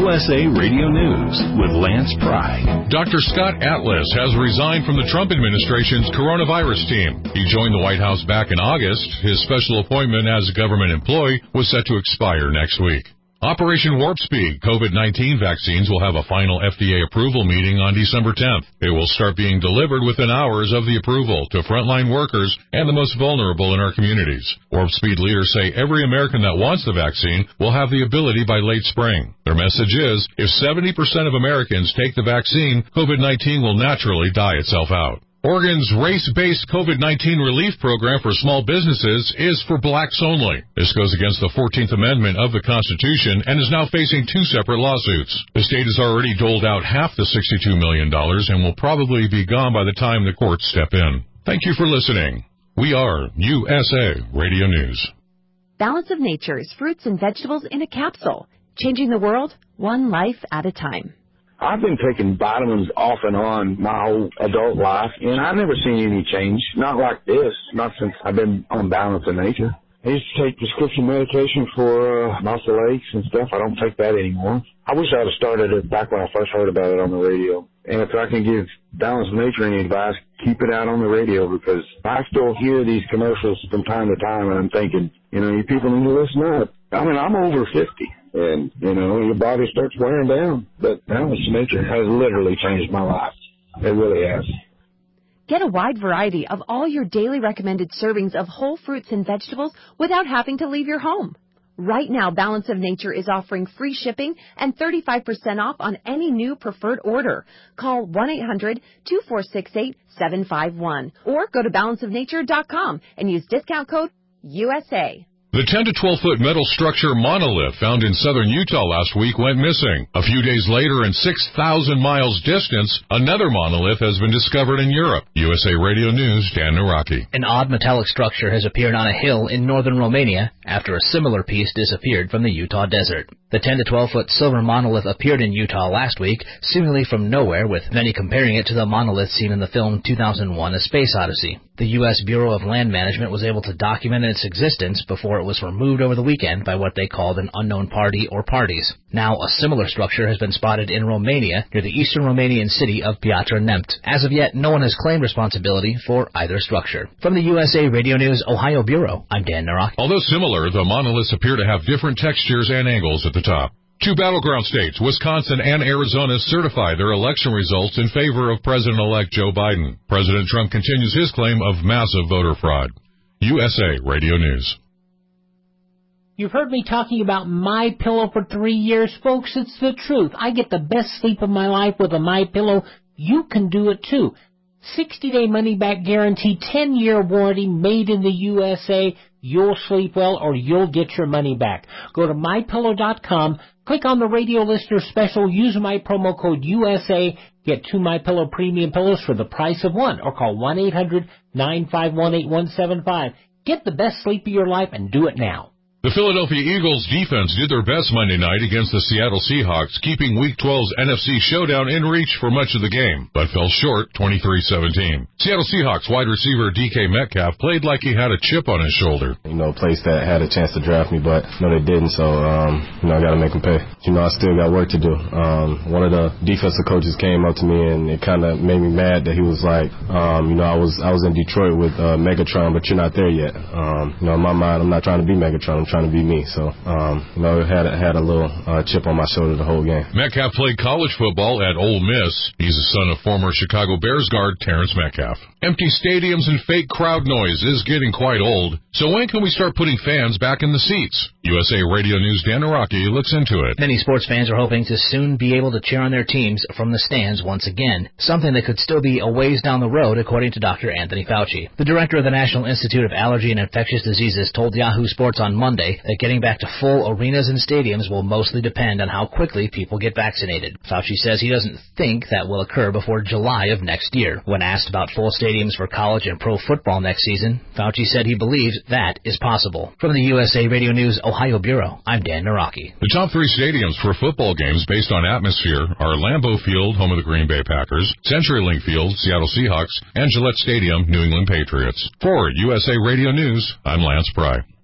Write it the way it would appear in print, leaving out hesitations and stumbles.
USA Radio News with Lance Pry. Dr. Scott Atlas has resigned from the Trump administration's coronavirus team. He joined the White House back in August. His special appointment as a government employee was set to expire next week. Operation Warp Speed COVID-19 vaccines will have a final FDA approval meeting on December 10th. They will start being delivered within hours of the approval to frontline workers and the most vulnerable in our communities. Warp Speed leaders say every American that wants the vaccine will have the ability by late spring. Their message is, if 70% of Americans take the vaccine, COVID-19 will naturally die itself out. Oregon's race-based COVID-19 relief program for small businesses is for blacks only. This goes against the 14th Amendment of the Constitution and is now facing two separate lawsuits. The state has already doled out half the $62 million and will probably be gone by the time the courts step in. Thank you for listening. We are USA Radio News. Balance of Nature's fruits and vegetables in a capsule, changing the world one life at a time. I've been taking vitamins off and on my whole adult life, and I've never seen any change. Not like this, not since I've been on Balance of Nature. I used to take prescription medication for muscle aches and stuff. I don't take that anymore. I wish I would have started it back when I first heard about it on the radio. And if I can give Balance of Nature any advice, keep it out on the radio, because I still hear these commercials from time to time, and I'm thinking, you people need to listen up. I mean, I'm over 50, and, your body starts wearing down. But Balance of Nature has literally changed my life. It really has. Get a wide variety of all your daily recommended servings of whole fruits and vegetables without having to leave your home. Right now, Balance of Nature is offering free shipping and 35% off on any new preferred order. Call 1-800-246-8751 or go to balanceofnature.com and use discount code USA. The 10 to 12-foot metal structure monolith found in southern Utah last week went missing. A few days later, in 6,000 miles distance, another monolith has been discovered in Europe. USA Radio News, Dan Naraki. An odd metallic structure has appeared on a hill in northern Romania after a similar piece disappeared from the Utah desert. The 10 to 12-foot silver monolith appeared in Utah last week, seemingly from nowhere, with many comparing it to the monolith seen in the film 2001: A Space Odyssey. The U.S. Bureau of Land Management was able to document its existence before it was removed over the weekend by what they called an unknown party or parties. Now, a similar structure has been spotted in Romania near the eastern Romanian city of Piatra Neamț. As of yet, no one has claimed responsibility for either structure. From the USA Radio News Ohio Bureau, I'm Dan Naraki. Although similar, the monoliths appear to have different textures and angles at the top. Two battleground states, Wisconsin and Arizona, certified their election results in favor of President-elect Joe Biden. President Trump continues his claim of massive voter fraud. USA Radio News. You've heard me talking about MyPillow for 3 years, folks. It's the truth. I get the best sleep of my life with a MyPillow. You can do it too. 60-day money-back guarantee, 10-year warranty, made in the USA. You'll sleep well or you'll get your money back. Go to MyPillow.com, click on the radio listener special, use my promo code USA, get 2 MyPillow premium pillows for the price of one, or call 1-800-951-8175. Get the best sleep of your life and do it now. The Philadelphia Eagles defense did their best Monday night against the Seattle Seahawks, keeping Week 12's NFC showdown in reach for much of the game, but fell short 23-17. Seattle Seahawks wide receiver DK Metcalf played like he had a chip on his shoulder. A place that had a chance to draft me, but they didn't, so I got to make them pay. I still got work to do. One of the defensive coaches came up to me and it kind of made me mad that he was like, I was in Detroit with Megatron, but you're not there yet. In my mind, I'm not trying to be Megatron. I'm trying to be me. So, had a little chip on my shoulder the whole game. Metcalf played college football at Ole Miss. He's the son of former Chicago Bears guard Terrence Metcalf. Empty stadiums and fake crowd noise is getting quite old. So when can we start putting fans back in the seats? USA Radio News' Dan Naraki looks into it. Many sports fans are hoping to soon be able to cheer on their teams from the stands once again, something that could still be a ways down the road, according to Dr. Anthony Fauci. The director of the National Institute of Allergy and Infectious Diseases told Yahoo Sports on Monday that getting back to full arenas and stadiums will mostly depend on how quickly people get vaccinated. Fauci says he doesn't think that will occur before July of next year. When asked about full stadiums for college and pro football next season, Fauci said he believes that is possible. From the USA Radio News Ohio Bureau, I'm Dan Naraki. The top 3 stadiums for football games based on atmosphere are Lambeau Field, home of the Green Bay Packers, CenturyLink Field, Seattle Seahawks, and Gillette Stadium, New England Patriots. For USA Radio News, I'm Lance Pry.